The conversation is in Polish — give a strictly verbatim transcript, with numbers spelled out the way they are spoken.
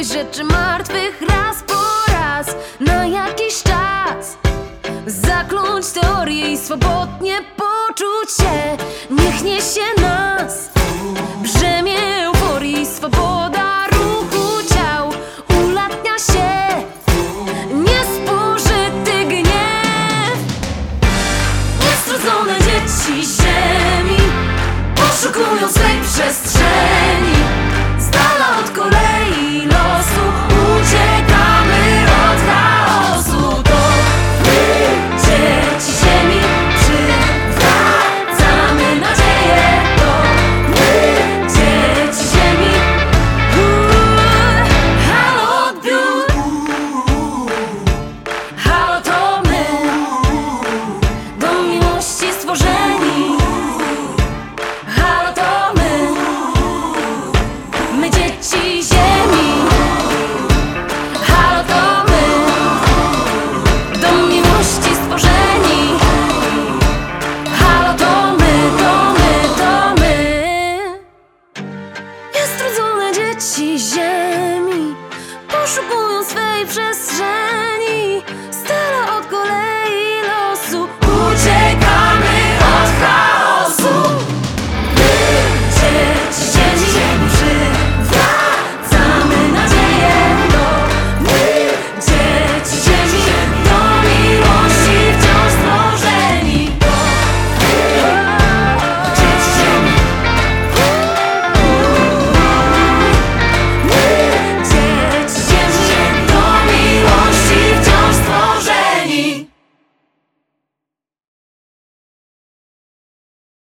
rzeczy martwych raz po raz, na jakiś czas zakląć teorię i swobodnie poczuć się. Niech niesie nas brzemię euforii, swoboda ruchu ciał ulatnia się niespożyty gniew. Niestrudzone dzieci ziemi poszukują swej przestrzeni z dala